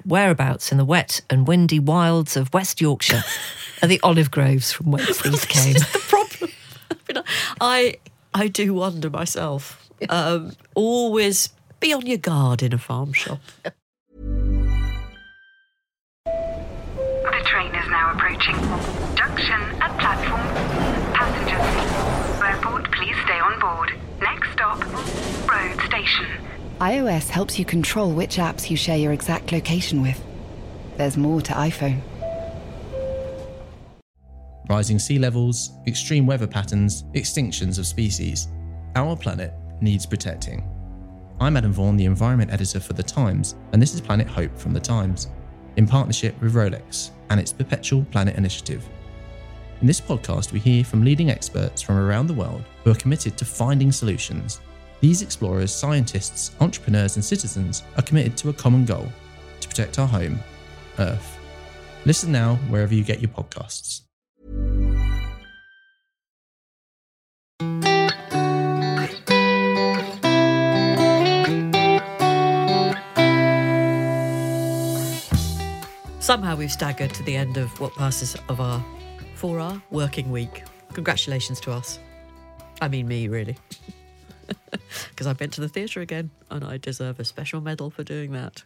whereabouts in the wet and windy wilds of West Yorkshire are the olive groves from whence these came. This is the problem. I do wonder myself. Always be on your guard in a farm shop. The train is now approaching. Junction at platform. Passengers, airport, please stay on board. Next stop, road station. iOS helps you control which apps you share your exact location with. There's more to iPhone. Rising sea levels, extreme weather patterns, extinctions of species. Our planet needs protecting. I'm Adam Vaughan, the environment editor for The Times, and this is Planet Hope from The Times, in partnership with Rolex and its Perpetual Planet Initiative. In this podcast, we hear from leading experts from around the world who are committed to finding solutions. These explorers, scientists, entrepreneurs, and citizens are committed to a common goal: to protect our home, Earth. Listen now wherever you get your podcasts. Somehow we've staggered to the end of what passes of our 4-hour working week. Congratulations to us. I mean me, really. Because I've been to the theatre again and I deserve a special medal for doing that.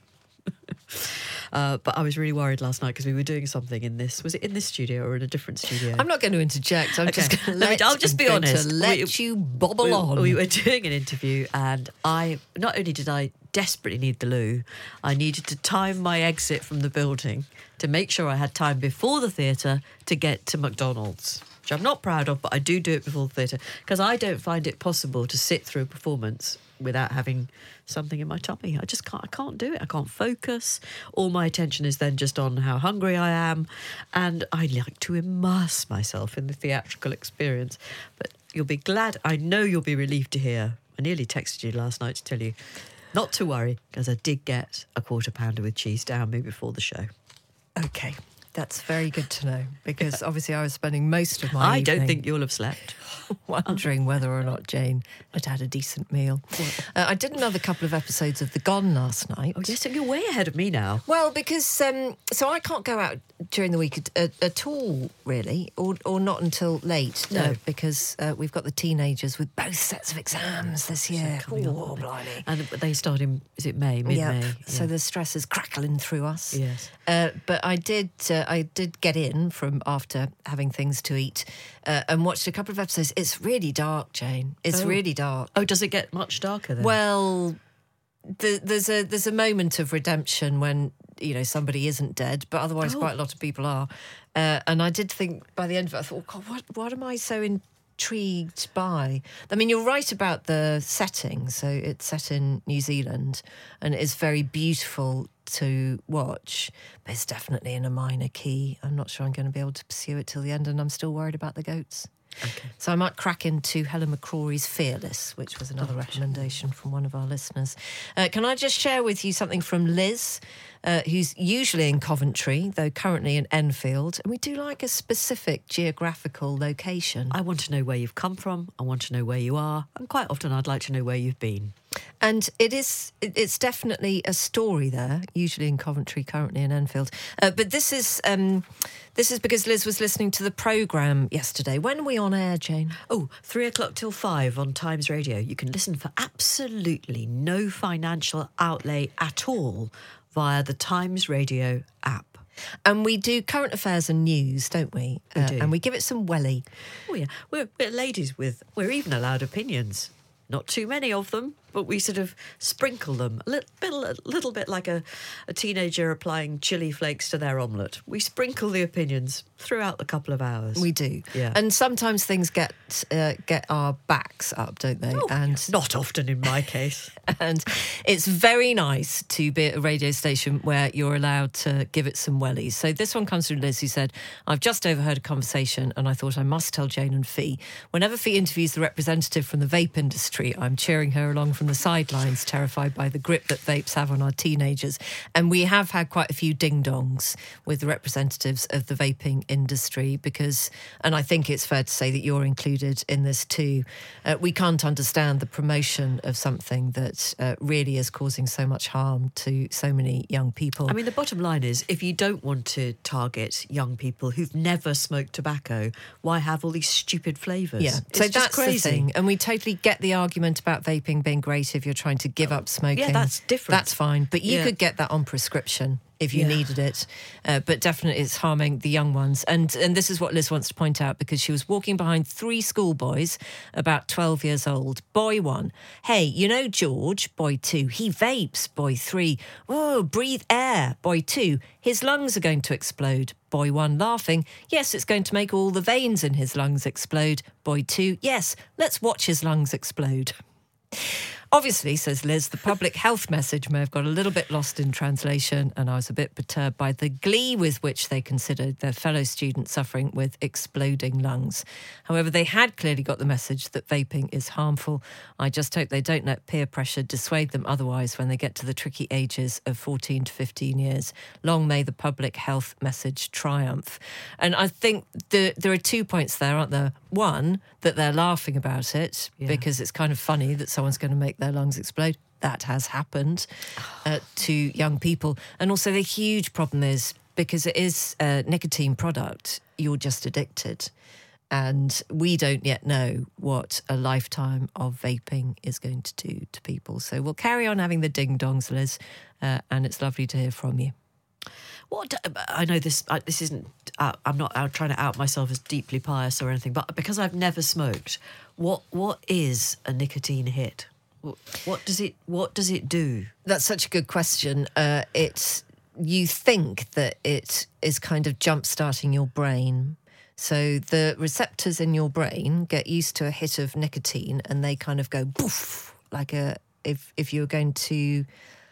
But I was really worried last night because we were doing something in this. Was it in this studio or in a different studio? I'm not going to interject. I'm just going to I'll just be honest. Let you bobble on. We were doing an interview and not only did I desperately need the loo, I needed to time my exit from the building to make sure I had time before the theatre to get to McDonald's, which I'm not proud of, but I do it before the theatre because I don't find it possible to sit through a performance without having something in my tummy. I can't do it. I can't focus. All my attention is then just on how hungry I am, and I like to immerse myself in the theatrical experience. But you'll be glad, I know you'll be relieved to hear, I nearly texted you last night to tell you not to worry, because I did get a quarter pounder with cheese down me before the show. Okay, that's very good to know, because obviously I was spending most of my I evening don't think you'll have slept. wondering whether or not Jane had had a decent meal. I did another couple of episodes of The Gone last night. Oh, yes, you're way ahead of me now. Well, because so I can't go out during the week at all, really, or not until late. No. Because we've got the teenagers with both sets of exams this year. Coming up, Oh, blimey. And they start in, is it May, mid-May? Yep. So the stress is crackling through us. Yes. But I did get in from after having things to eat and watched a couple of episodes. It's really dark, Jane. It's really dark. Oh, does it get much darker then? Well, there's a moment of redemption when, you know, somebody isn't dead, but otherwise quite a lot of people are. And I did think by the end of it, I thought, oh, God, what am I so intrigued by? I mean, you're right about the setting. So it's set in New Zealand and it is very beautiful to watch, but it's definitely in a minor key. I'm not sure I'm going to be able to pursue it till the end, and I'm still worried about the goats. Okay. So I might crack into Helen McCrory's Fearless, which was another recommendation from one of our listeners. Can I just share with you something from Liz, who's usually in Coventry, though currently in Enfield, and we do like a specific geographical location. I want to know where you've come from. I want to know where you are. And quite often I'd like to know where you've been. And it's definitely a story there, usually in Coventry, currently in Enfield. But this is because Liz was listening to the programme yesterday. When are we on air, Jane? 3:00 till 5 on Times Radio. You can listen for absolutely no financial outlay at all via the Times Radio app. And we do current affairs and news, don't we? We do. And we give it some welly. Oh, yeah. We're ladies we're even allowed opinions. Not too many of them, but we sort of sprinkle them. A little bit like a teenager applying chili flakes to their omelette. We sprinkle the opinions throughout the couple of hours. We do. Yeah. And sometimes things get our backs up, don't they? Oh, and not often in my case. And it's very nice to be at a radio station where you're allowed to give it some wellies. So this one comes from Liz, who said, I've just overheard a conversation and I thought I must tell Jane and Fee. Whenever Fee interviews the representative from the vape industry, I'm cheering her along from from the sidelines, terrified by the grip that vapes have on our teenagers. And we have had quite a few ding-dongs with the representatives of the vaping industry because, and I think it's fair to say that you're included in this too, we can't understand the promotion of something that really is causing so much harm to so many young people. I mean, the bottom line is, if you don't want to target young people who've never smoked tobacco, why have all these stupid flavours? Yeah, It's so just that's crazy. the thing. And we totally get the argument about vaping being great if you're trying to give up smoking. Yeah, that's different. That's fine. But you could get that on prescription if you needed it. But definitely it's harming the young ones. And this is what Liz wants to point out, because she was walking behind 3 schoolboys about 12 years old. Boy 1, hey, you know George? Boy 2, he vapes. Boy 3, oh, breathe air. Boy 2, his lungs are going to explode. Boy 1 laughing, yes, it's going to make all the veins in his lungs explode. Boy 2, yes, let's watch his lungs explode. Obviously, says Liz, the public health message may have got a little bit lost in translation, and I was a bit perturbed by the glee with which they considered their fellow students suffering with exploding lungs. However, they had clearly got the message that vaping is harmful. I just hope they don't let peer pressure dissuade them otherwise when they get to the tricky ages of 14 to 15 years. Long may the public health message triumph. And I think there are 2 points there, aren't there? One, that they're laughing about it because it's kind of funny that someone's going to make their lungs explode. That has happened to young people. And also the huge problem is, because it is a nicotine product, you're just addicted. And we don't yet know what a lifetime of vaping is going to do to people. So we'll carry on having the ding-dongs, Liz, and it's lovely to hear from you. What I know this isn't. I'm not out trying to out myself as deeply pious or anything, but because I've never smoked, what is a nicotine hit? What does it do? That's such a good question. You think that it is kind of jump-starting your brain. So the receptors in your brain get used to a hit of nicotine and they kind of go poof, like if you're going to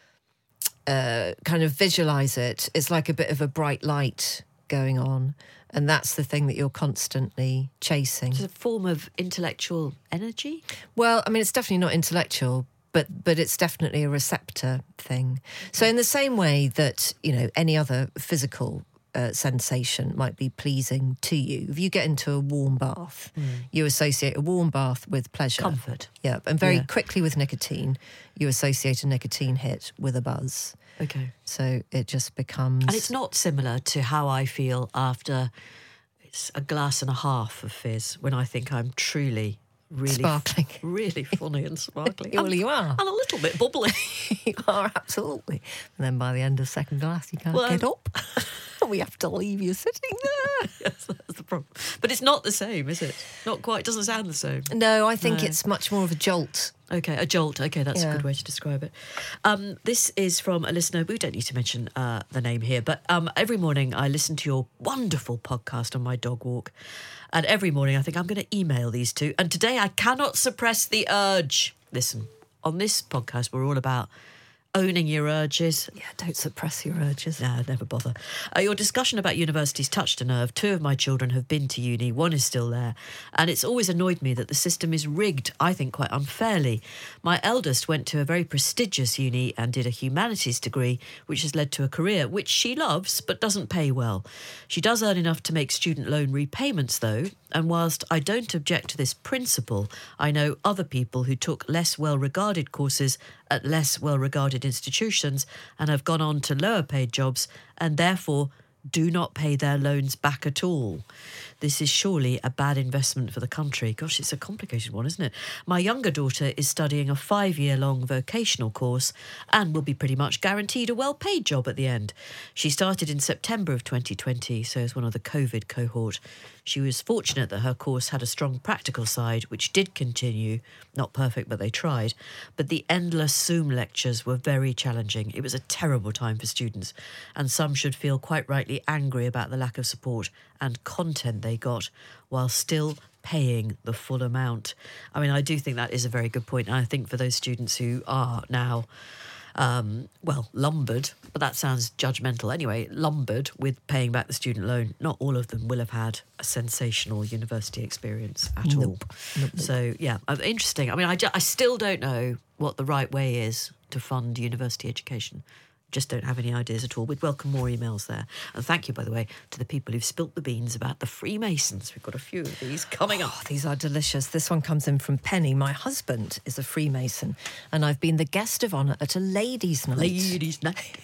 kind of visualise it, it's like a bit of a bright light going on. And that's the thing that you're constantly chasing. It's a form of intellectual energy? Well, I mean, it's definitely not intellectual, but it's definitely a receptor thing. So in the same way that, you know, any other physical sensation might be pleasing to you, if you get into a warm bath, you associate a warm bath with pleasure. Comfort. Yeah, and very quickly with nicotine, you associate a nicotine hit with a buzz. Okay. So it just becomes... And it's not similar to how I feel after it's a glass and a half of fizz, when I think I'm truly, really... Sparkling. Really funny and sparkling. Well, you are. And a little bit bubbly. You are, absolutely. And then by the end of second glass, you can't get up. We have to leave you sitting there. Yes, that's the problem. But it's not the same, is it? Not quite. It doesn't sound the same. No, I think it's much more of a jolt. Okay, a jolt. Okay, that's a good way to describe it. This is from a listener. We don't need to mention the name here, but every morning I listen to your wonderful podcast on my dog walk. And every morning I think I'm going to email these two. And today I cannot suppress the urge. Listen, on this podcast we're all about owning your urges. Yeah, don't suppress your urges. No, never bother. Your discussion about universities touched a nerve. 2 of my children have been to uni. 1 is still there. And it's always annoyed me that the system is rigged, I think quite unfairly. My eldest went to a very prestigious uni and did a humanities degree, which has led to a career which she loves but doesn't pay well. She does earn enough to make student loan repayments, though. And whilst I don't object to this principle, I know other people who took less well-regarded courses at less well-regarded institutions and have gone on to lower-paid jobs and therefore do not pay their loans back at all. This is surely a bad investment for the country. Gosh, it's a complicated one, isn't it? My younger daughter is studying a 5-year-long vocational course and will be pretty much guaranteed a well-paid job at the end. She started in September of 2020, so as one of the COVID cohort. She was fortunate that her course had a strong practical side, which did continue. Not perfect, but they tried. But the endless Zoom lectures were very challenging. It was a terrible time for students, and some should feel quite rightly angry about the lack of support and content they got while still paying the full amount. I mean, I do think that is a very good point. And I think for those students who are now, lumbered, but that sounds judgmental anyway, lumbered with paying back the student loan, not all of them will have had a sensational university experience at all. Nope. So, yeah, interesting. I mean, I still don't know what the right way is to fund university education. Just don't have any ideas at all. We'd welcome more emails there. And thank you, by the way, to the people who've spilt the beans about the Freemasons. We've got a few of these coming up. These are delicious. This one comes in from Penny. My husband is a Freemason, and I've been the guest of honour at a ladies' night. Ladies' night.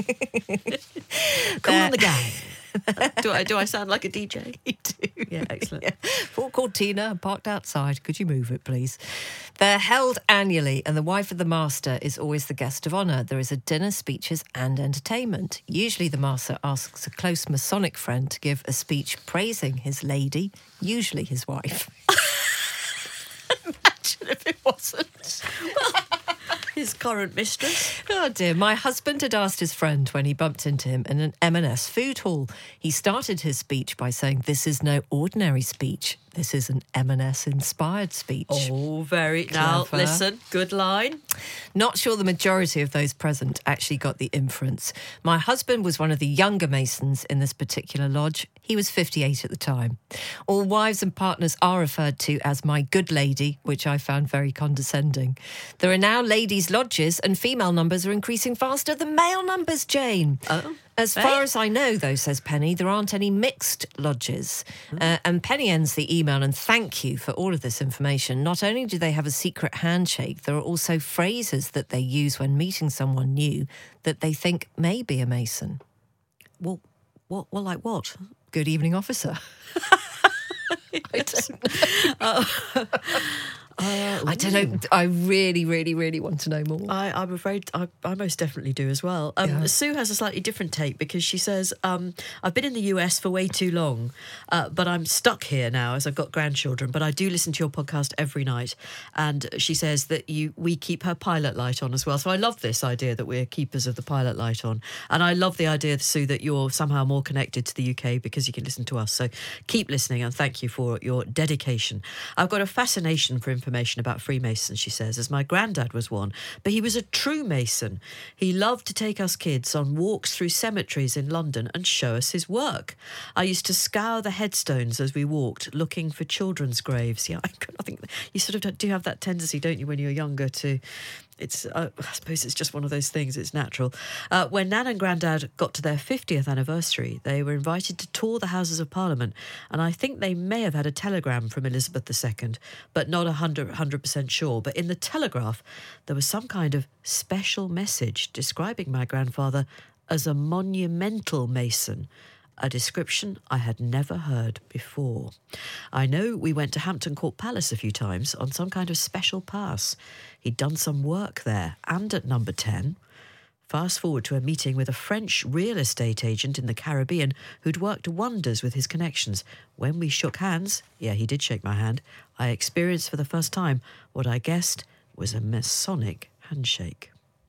Cool on the gang. Do I sound like a DJ? You do. Yeah, excellent. Yeah. Fort Cortina, parked outside. Could you move it, please? They're held annually, and the wife of the master is always the guest of honour. There is a dinner, speeches and entertainment. Usually the master asks a close Masonic friend to give a speech praising his lady, usually his wife. Imagine if it wasn't. His current mistress. Oh dear, my husband had asked his friend when he bumped into him in an M&S food hall. He started his speech by saying, "This is no ordinary speech. This is an M&S inspired speech." Oh, very now. Clever. Listen, good line. Not sure the majority of those present actually got the inference. My husband was one of the younger Masons in this particular lodge. He was 58 at the time. All wives and partners are referred to as my good lady, which I found very condescending. There are now ladies' lodges, and female numbers are increasing faster than male numbers, Jane. Oh. As far as I know, though, says Penny, there aren't any mixed lodges. And Penny ends the email, and thank you for all of this information. Not only do they have a secret handshake, there are also phrases that they use when meeting someone new that they think may be a Mason. Well, like what? Good evening, officer. I don't know. I don't know. I really, really, really want to know more. I'm afraid I most definitely do as well. Sue has a slightly different take because she says, I've been in the US for way too long, but I'm stuck here now as I've got grandchildren, but I do listen to your podcast every night. And she says that we keep her pilot light on as well. So I love this idea that we're keepers of the pilot light on. And I love the idea, Sue, that you're somehow more connected to the UK because you can listen to us. So keep listening, and thank you for your dedication. I've got a fascination for information about Freemasons, she says, as my granddad was one, but he was a true Mason. He loved to take us kids on walks through cemeteries in London and show us his work. I used to scour the headstones as we walked, looking for children's graves. Yeah, I think you sort of do have that tendency, don't you, when you're younger to... I suppose it's just one of those things, it's natural. When Nan and Grandad got to their 50th anniversary, they were invited to tour the Houses of Parliament, and I think they may have had a telegram from Elizabeth II, but not 100% sure. But in the Telegraph, there was some kind of special message describing my grandfather as a monumental Mason, a description I had never heard before. I know we went to Hampton Court Palace a few times on some kind of special pass. He'd done some work there and at number 10. Fast forward to a meeting with a French real estate agent in the Caribbean who'd worked wonders with his connections. When we shook hands, yeah, he did shake my hand, I experienced for the first time what I guessed was a Masonic handshake.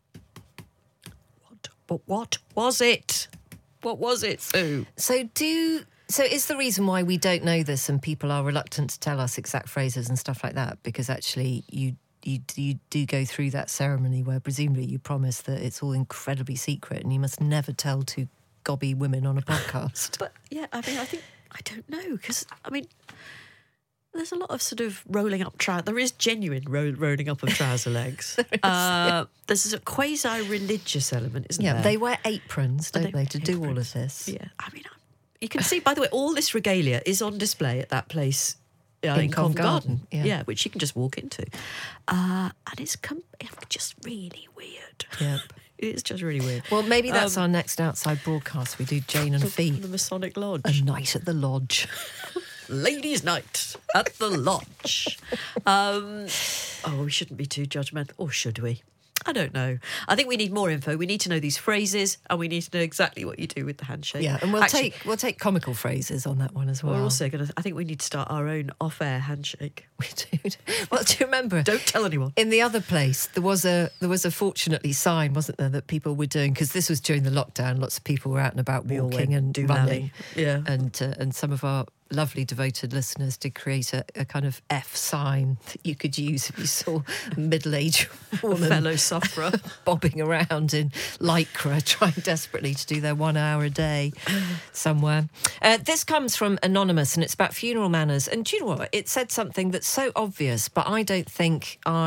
What was it? What was it, Sue? So is the reason why we don't know this and people are reluctant to tell us exact phrases and stuff like that because actually you do go through that ceremony where presumably you promise that it's all incredibly secret and you must never tell two gobby women on a podcast. But yeah, I don't know, because there's a lot of sort of rolling up there is genuine rolling up of trouser legs. There's a quasi-religious element, isn't there? Yeah, they wear aprons, don't they, to do all of this? Yeah, you can see, by the way, all this regalia is on display at that place in Covent Garden. Yeah, which you can just walk into. And it's just really weird. Yep. It's just really weird. Well, maybe that's our next outside broadcast. We do Jane and Fee. The Masonic Lodge. A night at the lodge. Ladies' night at the lodge. We shouldn't be too judgmental, or should we? I don't know. I think we need more info. We need to know these phrases, and we need to know exactly what you do with the handshake. Yeah, and we'll take comical phrases on that one as well. We're also I think we need to start our own off-air handshake. We do. Well, do you remember? Don't tell anyone. In the other place, there was a fortunately sign, wasn't there, that people were doing, because this was during the lockdown. Lots of people were out and about walking and running. Yeah, and some of our lovely devoted listeners did create a kind of F sign that you could use if you saw a middle-aged woman, fellow sufferer, bobbing around in lycra, trying desperately to do their 1 hour a day somewhere. This comes from Anonymous, and it's about funeral manners. And do you know what? It said something that's so obvious, but I don't think I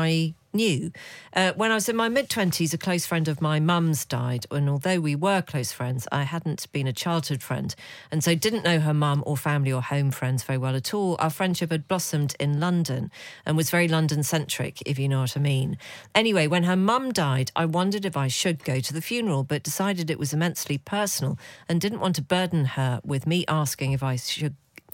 new. When I was in my mid-20s, a close friend of my mum's died, and although we were close friends, I hadn't been a childhood friend, and so didn't know her mum or family or home friends very well at all. Our friendship had blossomed in London and was very London-centric, if you know what I mean. Anyway, when her mum died, I wondered if I should go to the funeral, but decided it was immensely personal and didn't want to burden her with me asking if I should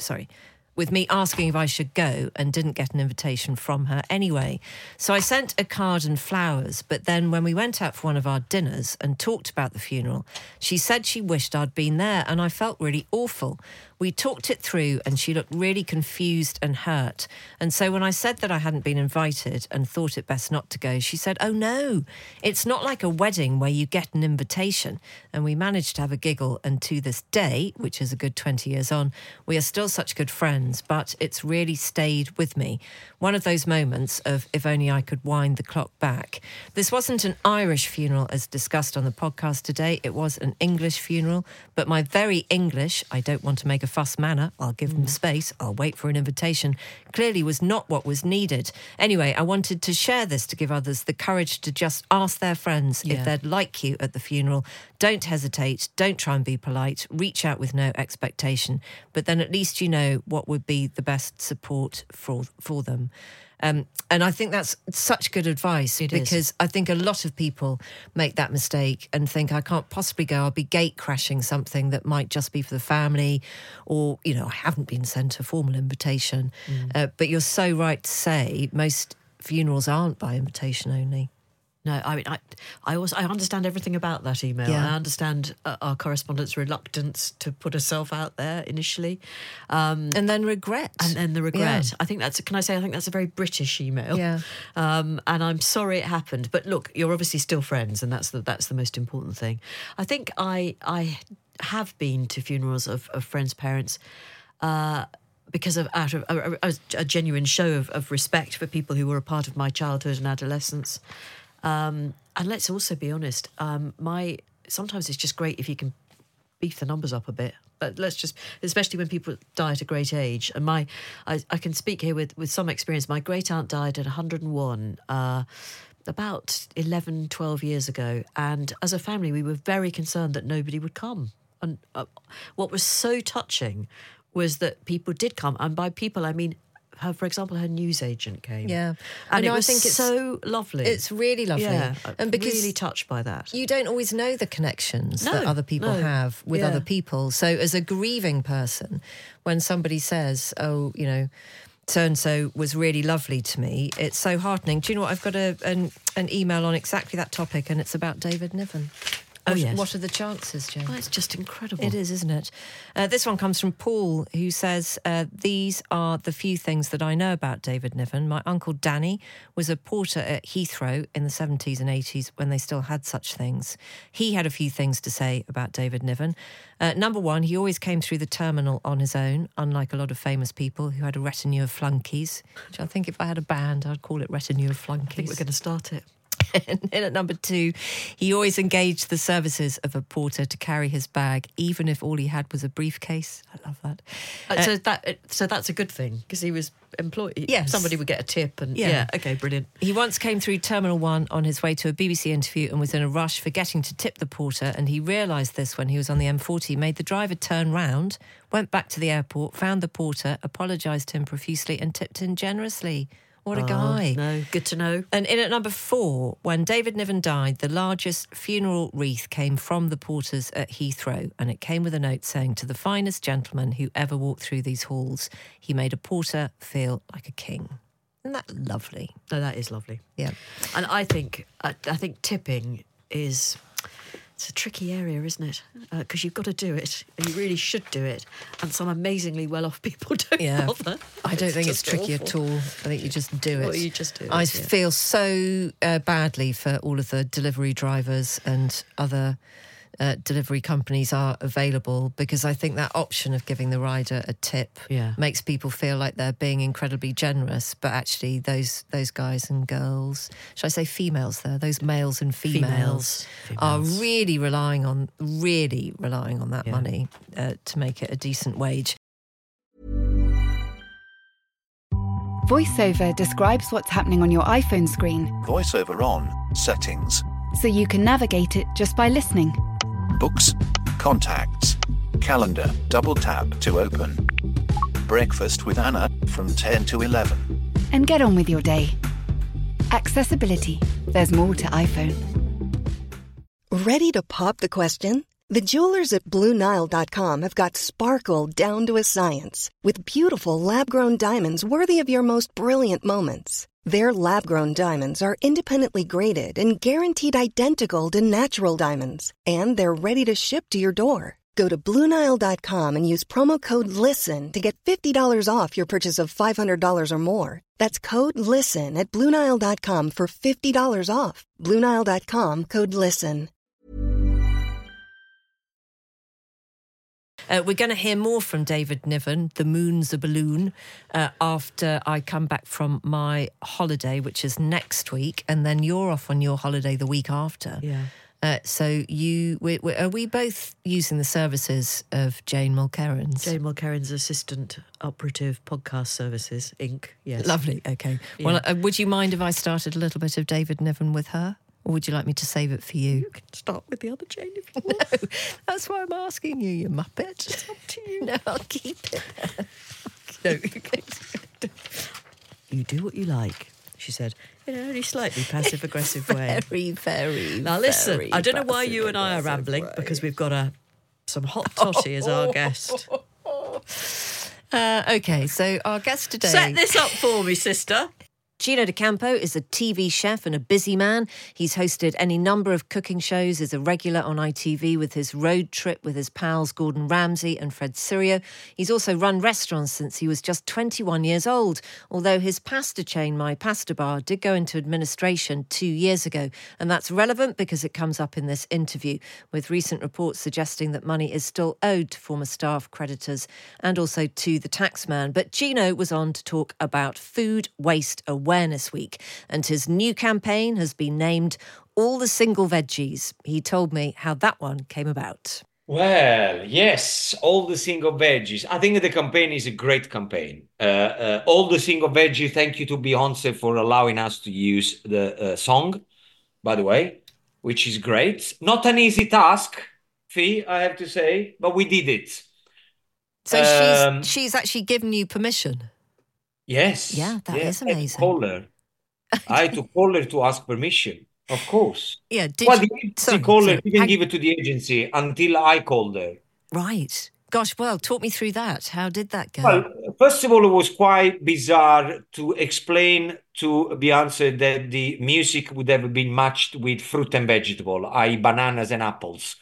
go, and didn't get an invitation from her anyway. So I sent a card and flowers, but then when we went out for one of our dinners and talked about the funeral, she said she wished I'd been there, and I felt really awful. We talked it through and she looked really confused and hurt. And so when I said that I hadn't been invited and thought it best not to go, she said, "Oh no, it's not like a wedding where you get an invitation." And we managed to have a giggle, and to this day, which is a good 20 years on, we are still such good friends, but it's really stayed with me. One of those moments of if only I could wind the clock back. This wasn't an Irish funeral as discussed on the podcast today, it was an English funeral, but my very English, I don't want to make a fuss manner, I'll give them space, I'll wait for an invitation, clearly was not what was needed. Anyway, I wanted to share this to give others the courage to just ask their friends if they'd like you at the funeral. Don't hesitate, don't try and be polite, reach out with no expectation, but then at least you know what would be the best support for them. And I think that's such good advice because I think a lot of people make that mistake and think, I can't possibly go, I'll be gate crashing something that might just be for the family, or, you know, I haven't been sent a formal invitation. But you're so right to say most funerals aren't by invitation only. No, I mean, I understand everything about that email. Yeah. I understand our correspondent's reluctance to put herself out there initially. And then regret. And then the regret. Yeah. I think that's a very British email. Yeah. And I'm sorry it happened. But look, you're obviously still friends, and that's the most important thing. I think I have been to funerals of friends' parents because of out of a genuine show of respect for people who were a part of my childhood and adolescence. And let's also be honest, sometimes it's just great if you can beef the numbers up a bit. But especially when people die at a great age. And I can speak here with some experience. My great aunt died at 101 about 11, 12 years ago. And as a family, we were very concerned that nobody would come. And what was so touching was that people did come. And by people, I mean, for example, her newsagent came. Yeah. And I was think it's so lovely. It's really lovely. Yeah, and because really touched by that. you don't always know the connections that other people have with other people. So as a grieving person, when somebody says, oh, you know, so-and-so was really lovely to me, it's so heartening. Do you know what? I've got an email on exactly that topic, and it's about David Niven. What are the chances, Jane? Oh, it's just incredible. It is, isn't it? This one comes from Paul, who says, these are the few things that I know about David Niven. My uncle Danny was a porter at Heathrow in the 70s and 80s when they still had such things. He had a few things to say about David Niven. Number one, he always came through the terminal on his own, unlike a lot of famous people who had a retinue of flunkies, which I think if I had a band, I'd call it retinue of flunkies. I think we're going to start it. And then at number two, he always engaged the services of a porter to carry his bag, even if all he had was a briefcase. I love that. So that's a good thing, because he was employed. Yes. Somebody would get a tip. And Yeah. okay, brilliant. He once came through Terminal 1 on his way to a BBC interview and was in a rush, forgetting to tip the porter, and he realised this when he was on the M40, made the driver turn round, went back to the airport, found the porter, apologised to him profusely and tipped him generously. What a guy. No, good to know. And in at number 4, when David Niven died, the largest funeral wreath came from the porters at Heathrow, and it came with a note saying, to the finest gentleman who ever walked through these halls, he made a porter feel like a king. Isn't that lovely? No, that is lovely. Yeah. And I think tipping is... It's a tricky area, isn't it? Because you've got to do it, and you really should do it. And some amazingly well-off people don't bother. I don't think it's tricky awful. at all. I think you just do it. Well, you just do it, I yeah. feel so badly for all of the delivery drivers and other delivery companies are available, because I think that option of giving the rider a tip makes people feel like they're being incredibly generous, but actually those guys and girls, should I say females there, those males and females. Are really relying on that money to make it a decent wage. VoiceOver describes what's happening on your iPhone screen, VoiceOver on, settings, so you can navigate it just by listening. books, contacts, calendar, double tap to open. Breakfast with Anna from 10 to 11. And get on with your day. Accessibility. There's more to iPhone. Ready to pop the question? The jewelers at BlueNile.com have got sparkle down to a science with beautiful lab-grown diamonds worthy of your most brilliant moments. Their lab-grown diamonds are independently graded and guaranteed identical to natural diamonds, and they're ready to ship to your door. Go to BlueNile.com and use promo code LISTEN to get $50 off your purchase of $500 or more. That's code LISTEN at BlueNile.com for $50 off. BlueNile.com, code LISTEN. We're going to hear more from David Niven, The Moon's a Balloon, after I come back from my holiday, which is next week, and then you're off on your holiday the week after. Yeah. So are we both using the services of Jane Mulkerrins? Jane Mulkerrins Assistant Operative Podcast Services, Inc. Yes. Lovely, okay. Yeah. Well, would you mind if I started a little bit of David Niven with her? Or would you like me to save it for you? You can start with the other Jane if you want. No, that's why I'm asking you, you muppet. It's up to you. No, I'll keep it. No. You do what you like, she said, in a only slightly passive-aggressive way. Very, very, Now listen, very I don't know why you and I are rambling, way. because we've got some hot toddy as our guest. Okay, so our guest today... Set this up for me, sister. Gino D'Acampo is a TV chef and a busy man. He's hosted any number of cooking shows, is a regular on ITV with his road trip with his pals Gordon Ramsay and Fred Sirio. He's also run restaurants since he was just 21 years old, although his pasta chain, My Pasta Bar, did go into administration 2 years ago. And that's relevant because it comes up in this interview, with recent reports suggesting that money is still owed to former staff, creditors, and also to the taxman. But Gino was on to talk about Food Waste Awareness Week, and his new campaign has been named All the Single Veggies. He told me how that one came about. Well, yes, All the Single Veggies. I think the campaign is a great campaign. All the Single Veggies, thank you to Beyonce for allowing us to use the song, by the way, which is great. Not an easy task, Fee, I have to say, but we did it. So she's actually given you permission? Yes. Yeah, that is amazing. I had to call her to ask permission, of course. Yeah. The agency called her, didn't give it to the agency until I called her. Right. Gosh, well, talk me through that. How did that go? Well, first of all, it was quite bizarre to explain to Beyonce that the music would have been matched with fruit and vegetable, i.e. bananas and apples.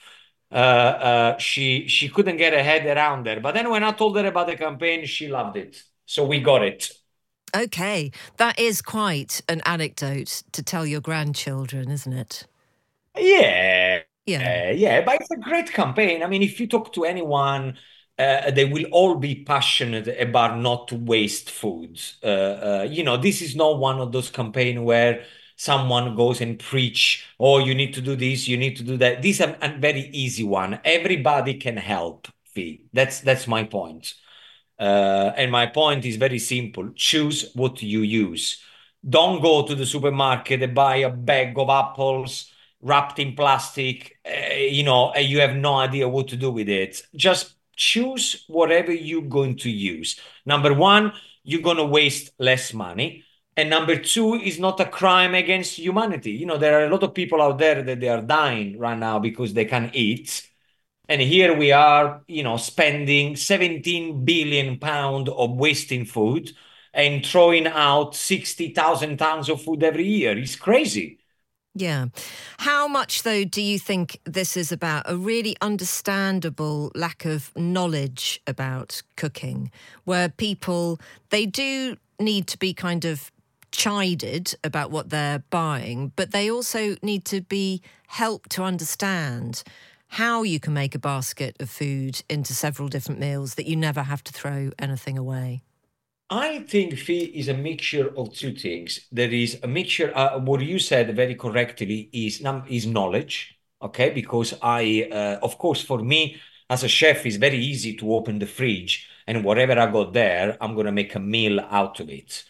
She couldn't get her head around it. But then when I told her about the campaign, she loved it. So we got it. Okay. That is quite an anecdote to tell your grandchildren, isn't it? Yeah. Yeah. But it's a great campaign. I mean, if you talk to anyone, they will all be passionate about not to waste food. This is not one of those campaigns where someone goes and preach, oh, you need to do this, you need to do that. This is a very easy one. Everybody can help, Fee. That's my point. And my point is very simple. Choose what you use. Don't go to the supermarket and buy a bag of apples wrapped in plastic, and you have no idea what to do with it. Just choose whatever you're going to use. Number one, you're going to waste less money. And number two, is not a crime against humanity. There are a lot of people out there that they are dying right now because they can't eat. And here we are, spending 17 billion pounds of wasting food and throwing out 60,000 tons of food every year. It's crazy. Yeah. How much, though, do you think this is about a really understandable lack of knowledge about cooking, where people, they do need to be kind of chided about what they're buying, but they also need to be helped to understand how you can make a basket of food into several different meals that you never have to throw anything away? I think Fee is a mixture of two things. There is a mixture, what you said very correctly is knowledge, okay? Because of course, for me as a chef, it's very easy to open the fridge and whatever I got there, I'm going to make a meal out of it.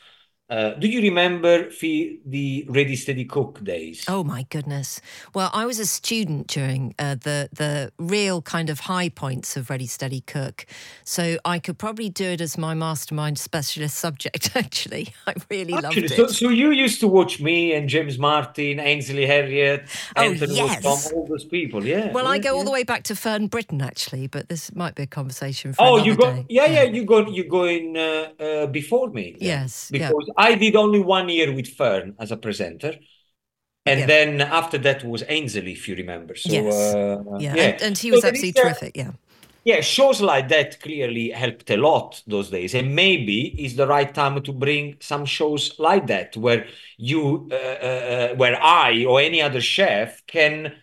Do you remember the Ready Steady Cook days? Oh my goodness! Well, I was a student during the real kind of high points of Ready Steady Cook, so I could probably do it as my mastermind specialist subject. Actually, I really loved Actually, it. so you used to watch me and James Martin, Ainsley Harriott, Oh, Anthony yes. Westcombe, all those people. Yeah. Well, I yeah, go all yeah. the way back to Fern Britain, actually, but this might be a conversation for Oh, another you go, day. yeah, you go in before me then. Yes, yeah. Because I did only 1 year with Fern as a presenter, and Yeah. then after that was Ainsley, if you remember. So Yes. Yeah, yeah. and he So was there absolutely is terrific. Yeah. yeah, shows like that clearly helped a lot those days, and maybe it's the right time to bring some shows like that where where I or any other chef can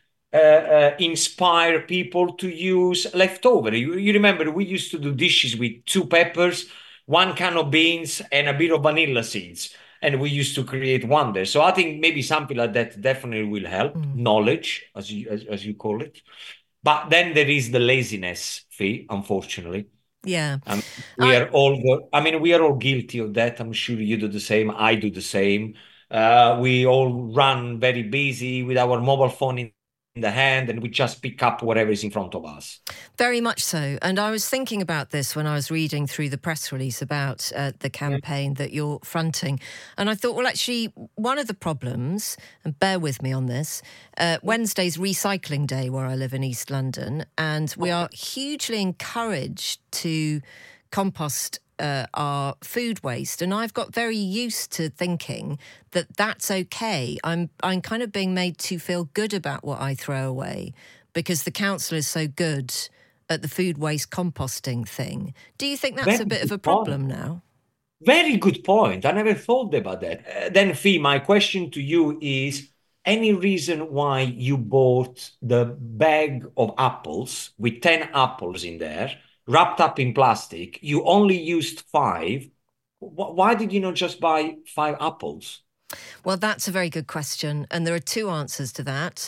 inspire people to use leftover. You remember we used to do dishes with 2 peppers, 1 can of beans, and a bit of vanilla seeds, and we used to create wonders. So I think maybe something like that definitely will help. Knowledge, as you call it. But then there is the laziness fee, unfortunately. Yeah. We are all we are all guilty of that. I'm sure you do the same. I do the same. We all run very busy with our mobile phone in the hand, and we just pick up whatever is in front of us. Very much so. And I was thinking about this when I was reading through the press release about the campaign that you're fronting. And I thought, well, actually, one of the problems, and bear with me on this, Wednesday's recycling day where I live in East London, and we are hugely encouraged to compost our food waste, and I've got very used to thinking that that's okay. I'm kind of being made to feel good about what I throw away because the council is so good at the food waste composting thing. Do you think that's a bit of a problem now? Very good point. I never thought about that. Then, Fee, my question to you is: any reason why you bought the bag of apples with 10 apples in there, wrapped up in plastic? You only used 5. Why did you not just buy 5 apples? Well, that's a very good question, and there are 2 answers to that.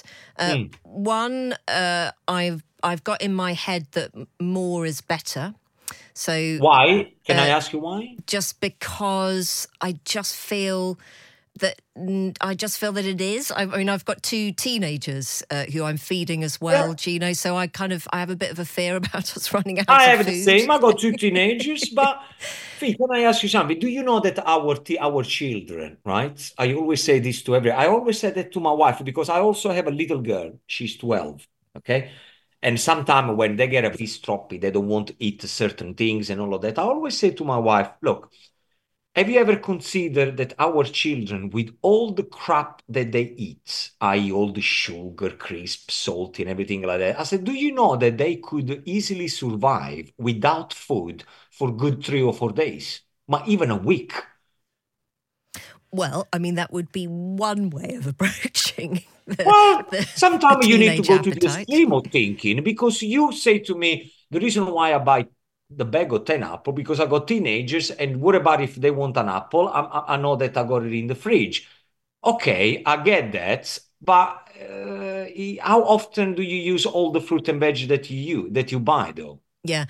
One, I've got in my head that more is better. So why? Can I ask you why? Just because I just feel that it is. I mean, I've got 2 teenagers who I'm feeding as well, Gino. So I have a bit of a fear about us running out of food. I have the same. I got 2 teenagers, but Fee, can I ask you something? Do you know that our children, right? I always say this to I always say that to my wife because I also have a little girl. She's 12. Okay. And sometimes when they get a bit stroppy, they don't want to eat certain things and all of that. I always say to my wife, look, have you ever considered that our children, with all the crap that they eat, i.e. all the sugar, crisp, salty and everything like that, I said, do you know that they could easily survive without food for good 3 or 4 days, even a week? Well, I mean, that would be one way of approaching sometimes you need to go appetite. to the extreme of thinking, because you say to me, the reason why I buy the bag of 10 apple because I got teenagers, and what about if they want an apple? I know that I got it in the fridge. Okay, I get that, but how often do you use all the fruit and veg that you buy though? Yeah,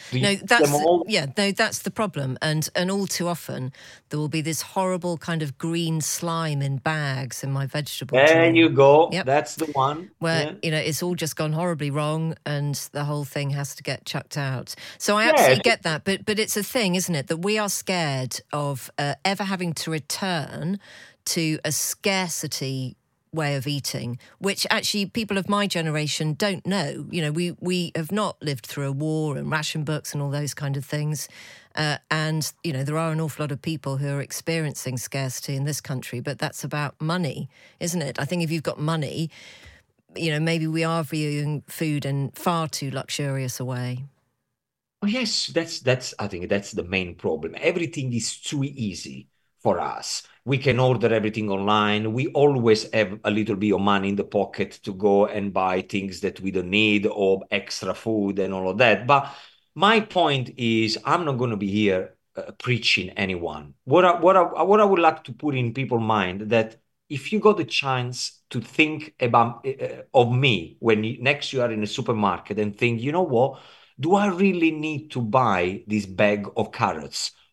that's the problem, and all too often there will be this horrible kind of green slime in bags in my vegetable There tray. you go. Yep. That's the one. Where it's all just gone horribly wrong, and the whole thing has to get chucked out. So I absolutely get that, but it's a thing, isn't it, that we are scared of ever having to return to a scarcity way of eating, which actually people of my generation don't know. You know, we have not lived through a war and ration books and all those kind of things. And, you know, there are an awful lot of people who are experiencing scarcity in this country, but that's about money, isn't it? I think if you've got money, you know, maybe we are viewing food in far too luxurious a way. Oh, yes, I think that's the main problem. Everything is too easy for us. We can order everything online. We always have a little bit of money in the pocket to go and buy things that we don't need, or extra food and all of that. But my point is, I'm not going to be here preaching anyone. What I would like to put in people's mind, that if you got the chance to think about of me when next you are in a supermarket and think, you know what, do I really need to buy this bag of carrots?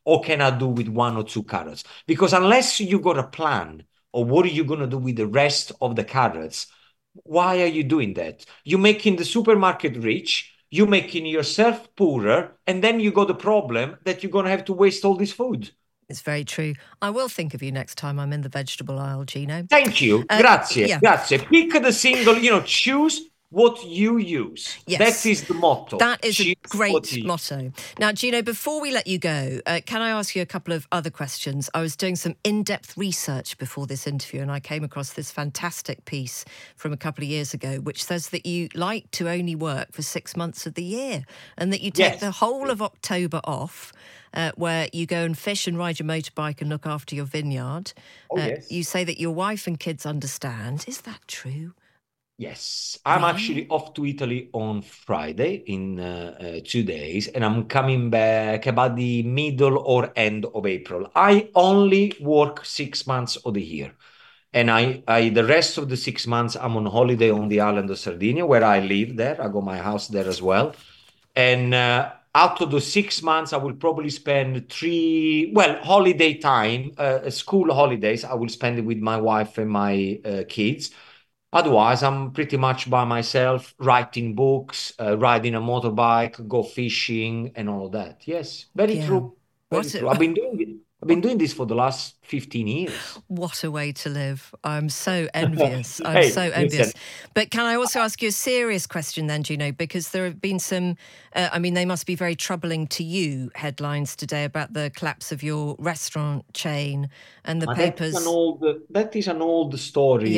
or can I do with 1 or 2 carrots? Because unless you got a plan of what are you going to do with the rest of the carrots, why are you doing that? You're making the supermarket rich, you're making yourself poorer, and then you got the problem that you're going to have to waste all this food. It's very true. I will think of you next time I'm in the vegetable aisle, Gino. Thank you. Grazie. Grazie. Pick the single, choose what you use. Yes. That is the motto. That is a great motto. Now, Gino, before we let you go, can I ask you a couple of other questions? I was doing some in-depth research before this interview and I came across this fantastic piece from a couple of years ago which says that you like to only work for 6 months of the year and that you take the whole of October off, where you go and fish and ride your motorbike and look after your vineyard. Yes. You say that your wife and kids understand. Is that true? Yes, I'm actually off to Italy on Friday in 2 days, and I'm coming back about the middle or end of April. I only work 6 months of the year, and I the rest of the 6 months I'm on holiday on the island of Sardinia, where I live there. I got my house there as well, and out of the 6 months, I will probably spend 3, holiday time, school holidays. I will spend it with my wife and my kids. Otherwise, I'm pretty much by myself, writing books, riding a motorbike, go fishing, and all of that. Yes, very true. Very true. I've been doing this for the last 15 years. What a way to live. I'm so envious. I'm so envious. Listen. But can I also ask you a serious question then, Gino? Because there have been some, they must be very troubling to you, headlines today about the collapse of your restaurant chain and the papers. That is an old story,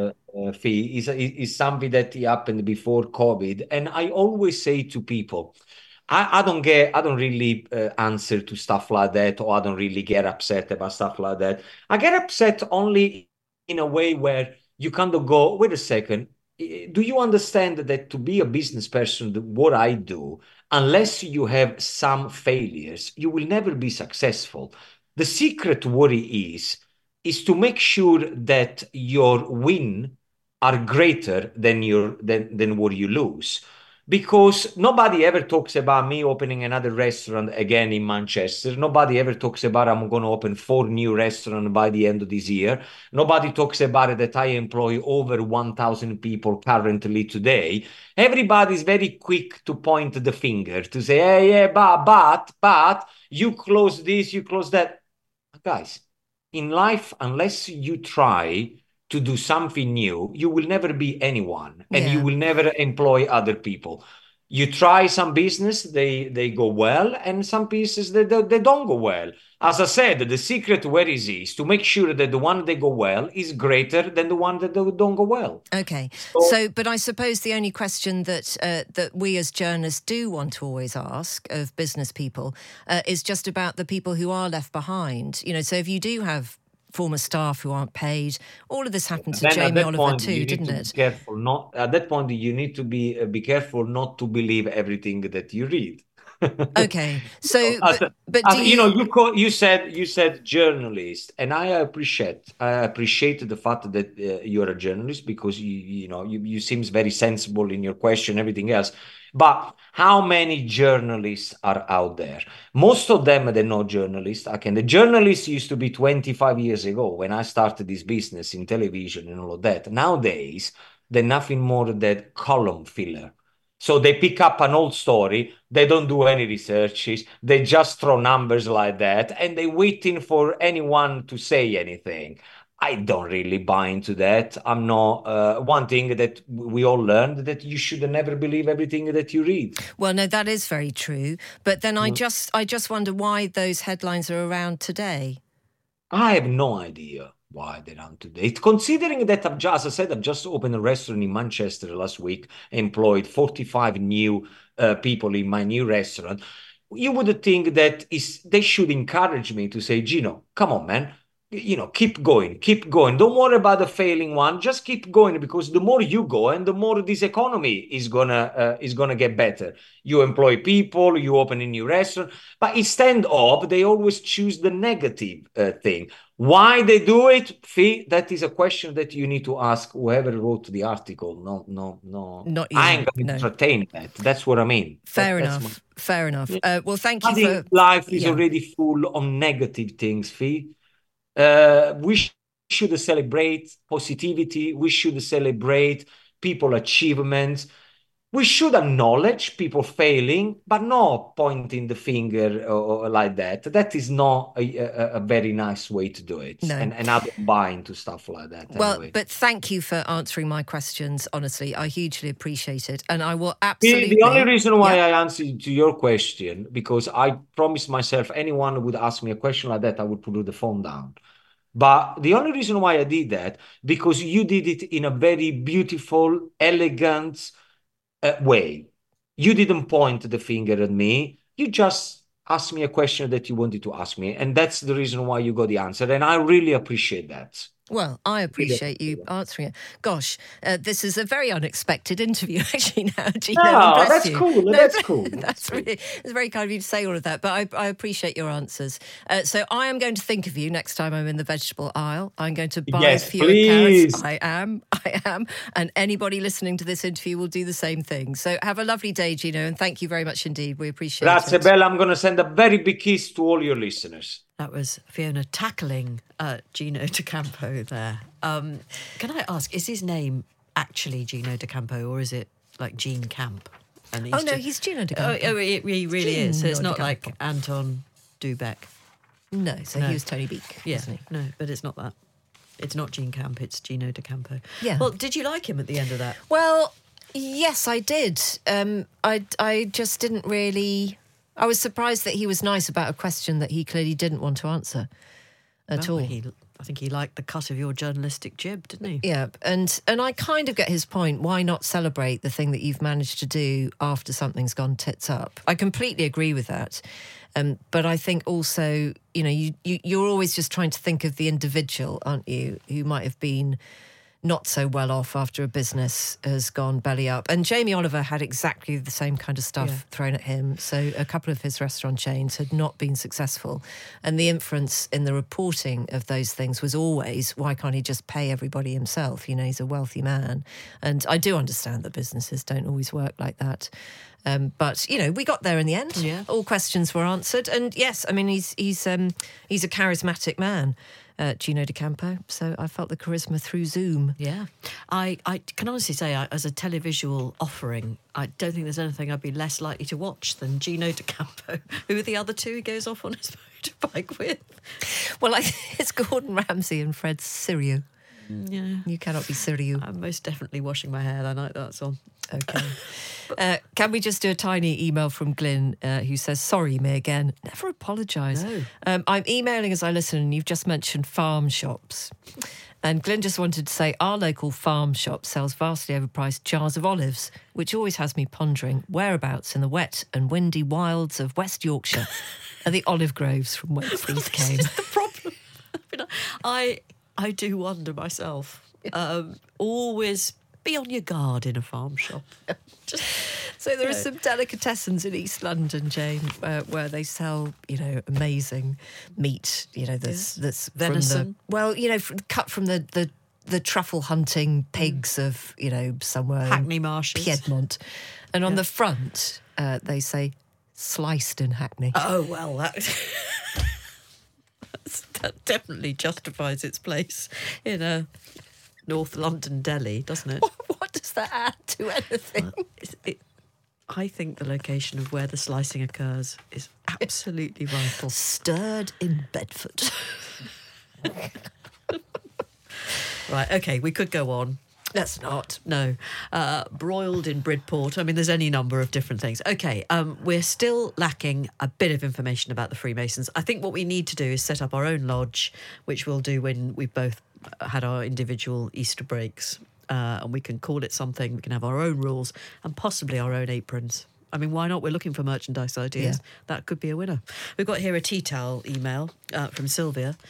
Fee. Is something that happened before COVID. And I always say to people, I don't really answer to stuff like that, or I don't really get upset about stuff like that. I get upset only in a way where you kind of go, wait a second, do you understand that to be a business person, what I do, unless you have some failures, you will never be successful. The secret what it is to make sure that your win are greater than what you lose. Because nobody ever talks about me opening another restaurant again in Manchester. Nobody ever talks about I'm going to open 4 new restaurants by the end of this year. Nobody talks about it that I employ over 1,000 people currently today. Everybody's very quick to point the finger, to say, hey, but, you close this, you close that. Guys, in life, unless you try to do something new, you will never be anyone, and you will never employ other people. You try some business, they go well, and some pieces they don't go well. As I said, the secret where is to make sure that the one that go well is greater than the one that don't go well. Okay, so but I suppose the only question that that we as journalists do want to always ask of business people is just about the people who are left behind. So if you do have former staff who aren't paid. All of this happened to Jamie Oliver too, didn't it? Careful, at that point, you need to be careful not to believe everything that you read. Okay, so but you said journalist, and I appreciate the fact that you're a journalist, because you seems very sensible in your question, everything else. But how many journalists are out there? Most of them, they're not journalists. The journalists used to be 25 years ago when I started this business in television and all of that. Nowadays, they're nothing more than column filler. So they pick up an old story, they don't do any researches, they just throw numbers like that, and they're waiting for anyone to say anything. I don't really buy into that. I'm not. One thing that we all learned, that you should never believe everything that you read. Well, no, that is very true. But then I just wonder why those headlines are around today. I have no idea why they're around today. Considering that I've just opened a restaurant in Manchester last week, employed 45 new people in my new restaurant. You would think that they should encourage me to say, Gino, come on, man. keep going, keep going. Don't worry about the failing one. Just keep going, because the more you go and the more this economy is gonna get better. You employ people, you open a new restaurant, but instead of, they always choose the negative thing. Why they do it? Fee, that is a question that you need to ask whoever wrote the article. No. Not you, I ain't going to no. entertain that. That's what I mean. Fair That's enough. Fair enough. Well, thank I you think for... life is Yeah. already full of negative things, Fee. We should celebrate positivity. We should celebrate people achievements. We should acknowledge people failing, but not pointing the finger or like that. That is not a very nice way to do it. No. And I don't buy into stuff like that. Well, anyway. but thank you for answering my questions. Honestly, I hugely appreciate it. And I will absolutely... The only reason why Yeah. I answered to your question, because I promised myself anyone who would ask me a question like that, I would put the phone down. But the only reason why I did that, because you did it in a very beautiful, elegant way. You didn't point the finger at me. You just asked me a question that you wanted to ask me. And that's the reason why you got the answer. And I really appreciate that. Well, I appreciate you answering it. Gosh, this is a very unexpected interview, actually, now, Gino. No, bless that's you. cool. No, That's cool. It's very kind of you to say all of that, but I appreciate your answers. So I am going to think of you next time I'm in the vegetable aisle. I'm going to buy Yes, fewer please. carrots. I am. And anybody listening to this interview will do the same thing. So have a lovely day, Gino, and thank you very much indeed. We appreciate Grazie, it. Bella. I'm going to send a very big kiss to all your listeners. That was Fiona tackling Gino D'Acampo there. Can I ask, is his name actually Gino D'Acampo, or is it like Gene Camp? And He's Gino D'Acampo. Oh, he really is. So it's Gino not like D'Acampo. Anton Dubek. No, so No. he was Tony Beak, Yeah, wasn't he? no, but it's not that. It's not Gene Camp, it's Gino D'Acampo. Yeah. Well, did you like him at the end of that? Well, yes, I did. I just didn't really... I was surprised that he was nice about a question that he clearly didn't want to answer at all. I think he liked the cut of your journalistic jib, didn't he? Yeah, and I kind of get his point. Why not celebrate the thing that you've managed to do after something's gone tits up? I completely agree with that. But I think also, you're always just trying to think of the individual, aren't you, who might have been not so well off after a business has gone belly up. And Jamie Oliver had exactly the same kind of stuff thrown at him. So a couple of his restaurant chains had not been successful. And the inference in the reporting of those things was always, why can't he just pay everybody himself? He's a wealthy man. And I do understand that businesses don't always work like that. But we got there in the end. Yeah. All questions were answered. And yes, I mean, he's a charismatic man. Gino D'Acampo, so I felt the charisma through Zoom. Yeah. I can honestly say, as a televisual offering, I don't think there's anything I'd be less likely to watch than Gino D'Acampo. Who are the other two he goes off on his motorbike with? Well, it's Gordon Ramsay and Fred Sirio. Yeah. You cannot be Sirio. I'm most definitely washing my hair that night that's on. Okay. Can we just do a tiny email from Glyn, who says, sorry, me again. Never apologise. No. I'm emailing as I listen, and you've just mentioned farm shops. And Glyn just wanted to say, our local farm shop sells vastly overpriced jars of olives, which always has me pondering whereabouts in the wet and windy wilds of West Yorkshire are the olive groves from whence these came. This is the problem. I do wonder myself. Always be on your guard in a farm shop. So there are some delicatessens in East London, Jane, where they sell, amazing meat, that's venison. cut from the truffle hunting pigs of, somewhere Hackney in Marshes. Piedmont. And on the front, they say sliced in Hackney. Oh, well, that definitely justifies its place in a North London deli, doesn't it? What does that add to anything? I think the location of where the slicing occurs is absolutely vital. Stirred in Bedford. Right, okay, we could go on. Let's not. No. Broiled in Bridport. I mean, there's any number of different things. Okay, we're still lacking a bit of information about the Freemasons. I think what we need to do is set up our own lodge, which we'll do when we've both had our individual Easter breaks. And we can call it something. We can have our own rules and possibly our own aprons. I mean, why not? We're looking for merchandise ideas. Yeah. That could be a winner. We've got here a tea towel email from Sylvia.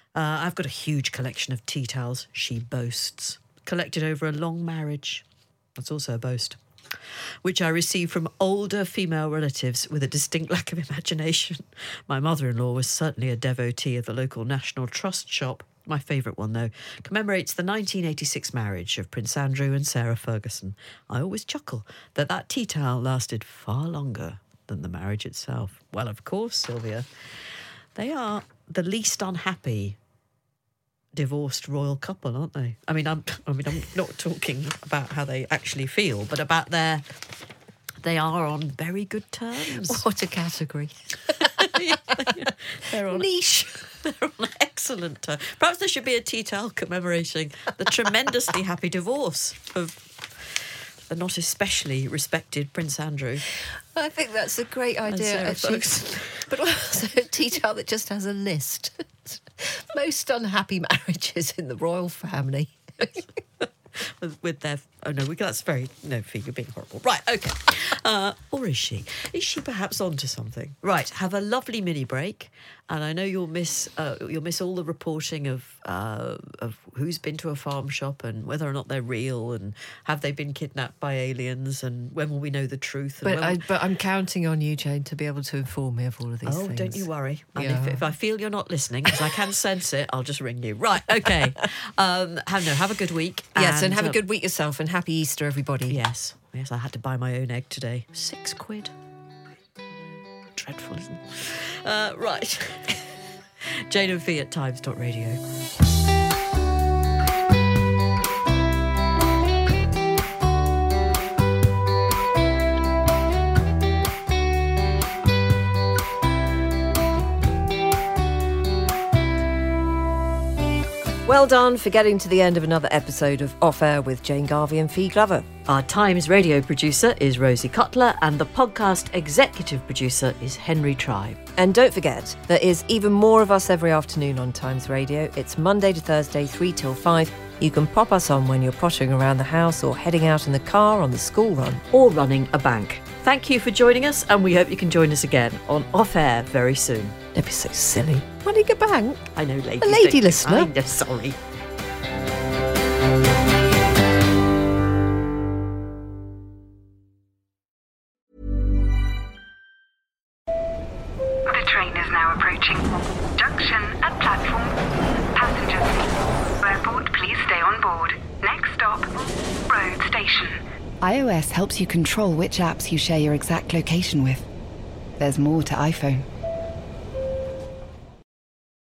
I've got a huge collection of tea towels, she boasts, collected over a long marriage. That's also a boast. Which I received from older female relatives with a distinct lack of imagination. My mother-in-law was certainly a devotee of the local National Trust shop. My favourite one, though, commemorates the 1986 marriage of Prince Andrew and Sarah Ferguson. I always chuckle that tea towel lasted far longer than the marriage itself. Well, of course, Sylvia, they are the least unhappy divorced royal couple, aren't they? I mean, I'm not talking about how they actually feel, but about they are on very good terms. What a category. They're on niche. They're on excellent terms. Perhaps there should be a tea towel commemorating the tremendously happy divorce of the not especially respected Prince Andrew. I think that's a great idea, actually. But also a tea towel that just has a list. Most unhappy marriages in the royal family. With their... Oh, no, that's very... No, Fee, you're being horrible. Right, OK. Or is she? Is she perhaps onto something? Right, have a lovely mini break. And I know you'll miss all the reporting of who's been to a farm shop and whether or not they're real and have they been kidnapped by aliens and when will we know the truth. And but I'm counting on you, Jane, to be able to inform me of all of these things. Oh, don't you worry. And if I feel you're not listening, because I can sense it, I'll just ring you. Right, OK. Have a good week. Yes, and have a good week yourself and happy Easter, everybody. Yes, I had to buy my own egg today. £6. Dreadful, isn't it? Right. Jane and Fee at times.radio. Well done for getting to the end of another episode of Off Air with Jane Garvey and Fee Glover. Our Times radio producer is Rosie Cutler and the podcast executive producer is Henry Tribe. And don't forget, there is even more of us every afternoon on Times Radio. It's Monday to Thursday, 3 till 5. You can pop us on when you're pottering around the house or heading out in the car on the school run. Or running a bank. Thank you for joining us and we hope you can join us again on Off Air very soon. Don't be so silly. Running a bank? I know, ladies. A lady listener. I'm just sorry. The train is now approaching. Junction at platform. Passengers, airport, please stay on board. Next stop, road station. iOS helps you control which apps you share your exact location with. There's more to iPhone.